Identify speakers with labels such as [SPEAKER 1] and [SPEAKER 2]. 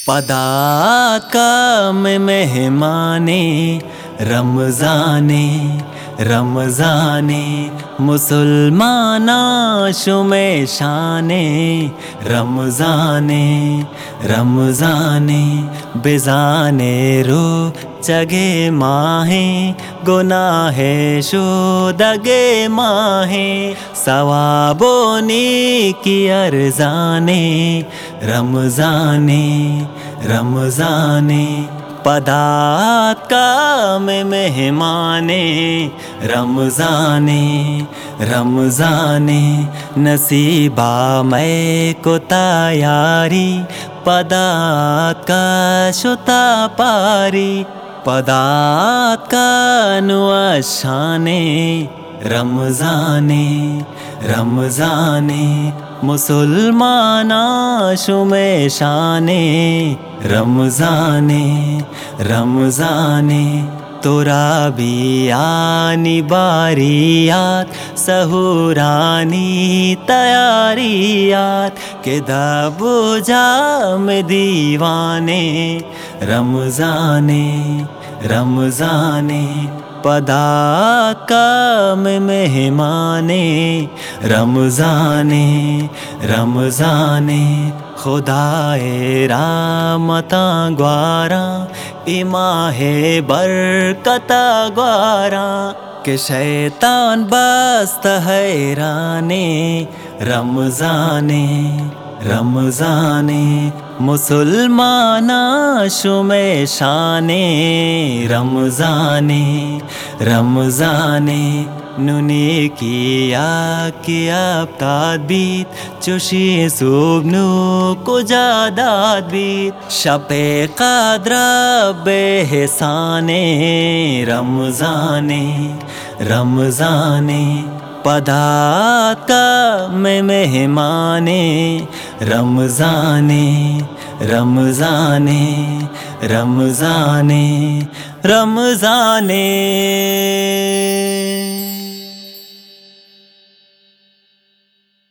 [SPEAKER 1] پدات کا میں مہمانے رمضانے رمضانے مسلمانہ شمع شانے رمضانے رمضانے بزانے رو چگے ماہیں گناہ شودگے ماہیں ثواب و نیکی ارزانے رمضانے رمضانے پدات کا میں مہمانے رمضانے رمضانے نصیبہ میں کو تیاری پدات کا شتا پاری پدات کا نوشانے رمضانے رمضانے مسلمانہ شمع شانے رمضانے رمضانے ترابیانی باریات سحورانی تیاریات کہ دب جام دیوانے رمضانے رمضانے پدات کا میں مہمانے رمضانے رمضانے خدائے رحمتاں گواراں ماہ برکتہ گواراں کہ شیطان بست حیرانے رمضانے رمضانے مسلمانہ شمع شانے رمضانے رمضانے نونی کیا تادبیت چوشی سوگنو کجاداد بیت شب قدر بے حسانے رمضانے رمضانے پدات کا میں مہمانے رمضانے رمضانے رمضانے رمضانے